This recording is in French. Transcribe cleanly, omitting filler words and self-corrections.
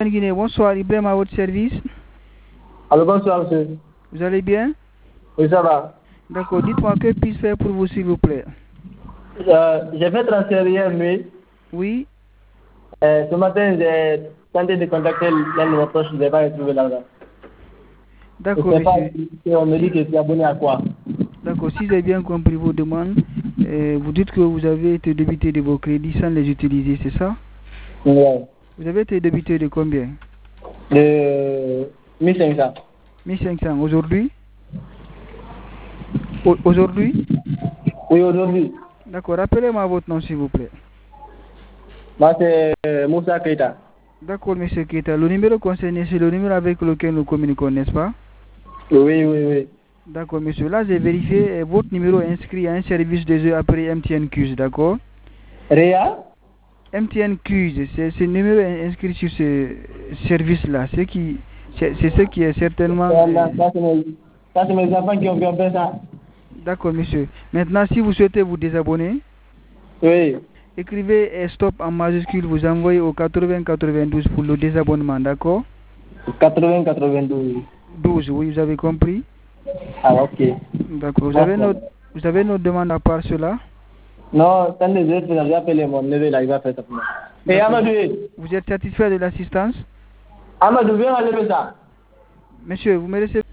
Guinée, bonsoir, Ibrahim à votre service. Alors bonsoir monsieur. Vous allez bien? Oui, ça va. D'accord, dites-moi que puis-je faire pour vous s'il vous plaît? J'ai fait transférer hier nuit. Oui. Ce matin, j'ai tenté de contacter l'un de mes proches, je n'ai pas retrouvé l'argent. D'accord, Je ne sais pas monsieur. si on me dit que tu es abonné à quoi. D'accord, si j'ai bien compris vos demandes, vous dites que vous avez été débité de vos crédits sans les utiliser, c'est ça? Ouais. Vous avez été débité de combien? De 1500. 1500 aujourd'hui? Aujourd'hui? Oui, aujourd'hui. D'accord, rappelez-moi votre nom s'il vous plaît. Moi, c'est Moussa Keita. D'accord, monsieur Keita. Le numéro concerné, c'est le numéro avec lequel nous communiquons, n'est-ce pas? Oui, oui, oui. D'accord, monsieur. Là, j'ai vérifié votre numéro est inscrit à un service de jeu après MTN Cuse, d'accord? Réa? MTN Cuse, c'est ce numéro est inscrit sur ce service-là. C'est ce qui est certainement... Ça, c'est mes enfants qui ont fait ça. D'accord, monsieur. Maintenant, si vous souhaitez vous désabonner, Oui. écrivez stop en majuscule, vous envoyez au 80 92 pour le désabonnement, d'accord? 80 92. 12, oui, vous avez compris? Ah, ok. D'accord. Vous avez notre demande à part cela? Non, attendez, je vais appeler mon neveu là, il va faire ça pour moi. Et Amadou, vous êtes satisfait de l'assistance? Amadou, viens enlever ça. Monsieur, vous me laissez...